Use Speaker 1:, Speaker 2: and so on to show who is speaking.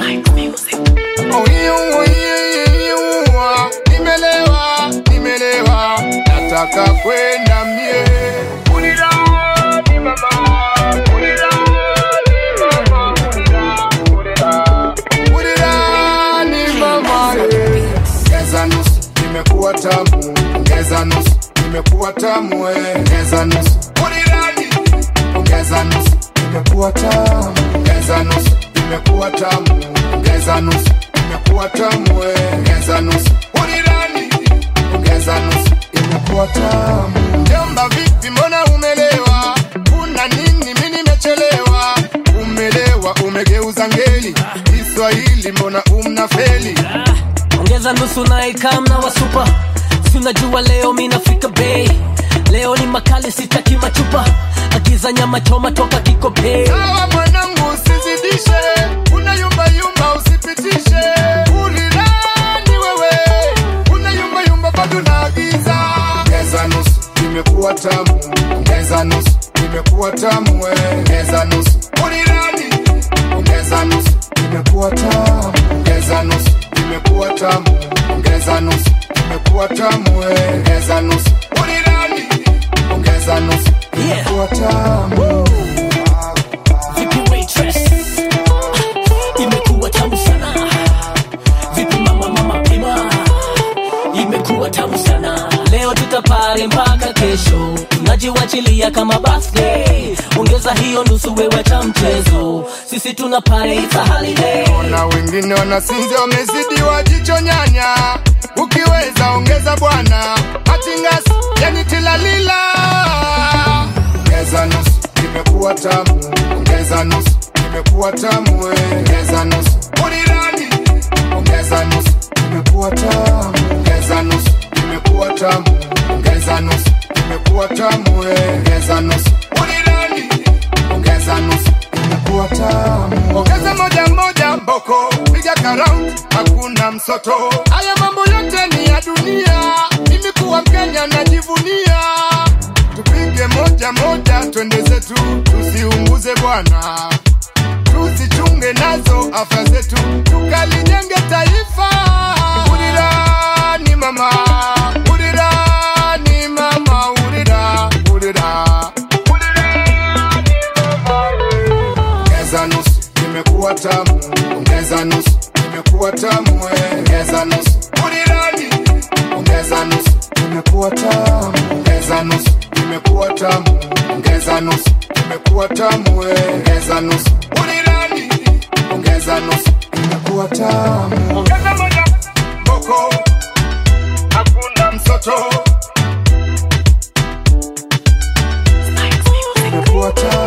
Speaker 1: Nimelewa, nataka kwenda mie. Pulira ni mama, pulira ni mama, pulira ni mama. Ongeza nusu, imekuwa tamu. Ongeza nusu, imekuwa tamu. Ongeza nusu, pulira ni. Ongeza nusu, imekuwa tamu. Ongeza nusu, imekuwa tamu. Ongeza nusu, imekuwa tamu. Ongeza nusu, pulira ni. Ongeza nusu, imekuwa tamu. Jomba vipi mbona umelewa? Una nini mimi nimechelewa? Umelewa umegeuza ngeli. Kiswahili mbona umnafeli?
Speaker 2: Ongeza nusu na ikamna wa super. Si unajua leo mimi nafika bay. Leo ni makali sitaki machupa. Akiza nyama choma toka Kikope.
Speaker 1: Sawa mwanangu usizidishe. Una yumba yumba usipitishe. Pulira ni wewe. Una yumba yumba bado naagiza. Ongeza nusu, imekuwa tamu. Ongeza nusu, imekuwa tamu. Ongeza nusu, pulira ni. Ongeza nusu, imekuwa tamu. Ongeza nusu, imekuwa tamu. Ongeza nusu, imekuwa tamu. Ongeza nusu, pulira ni. Ongeza nusu, imekuwa tamu.
Speaker 2: Vipi waitress? Imekuwa tamu sana. Vipi mama pima? Imekuwa tamu sana. Leo tutapare mpaka kesho. Tunajiwachilia kama birthday. Ongeza hiyo nusu wewe cha mchezo. Sisi tunapare it's a holiday.
Speaker 1: Ona wengine wanasinzia wamezidiwa jicho nyanya. Ukiweza ongeza bwana. Atingasi yani tilalila. Ongeza nusu, imekuwa tamu. Ongeza nusu, imekuwa tamu. Ongeza nusu, pulira ni. Ongeza nusu, imekuwa tamu. Ongeza nusu, imekuwa tamu. Ongeza nusu, imekuwa tamu. Ongeza nusu, pulira ni. Ongeza nusu, imekuwa tamu. Ongeza moja moja mboko, piga karauti, hakuna msoto. Haya mambo yote ni ya dunia. Mimi kuwa Mkenya najivunia. Tupige moja moja twende zetu, tusiunguze bwana. Tusichunge nazo afya zetu, tukalijenge taifa. Pulira ni mama, pulira ni mama, pulira, pulira. Ongeza nusu, imekuwa tamu. Ongeza nusu, imekuwa tamu. Ongeza nusu, pulira ni. Ongeza nusu, imekuwa tamu. Ongeza nusu, imekuwa tamu. Ongeza nusu, imekuwa tamu. Ongeza nusu, pulira ni. Ongeza nusu, imekuwa tamu. Ongeza moja mboko, hakuna msoto. Imekuwa tamu.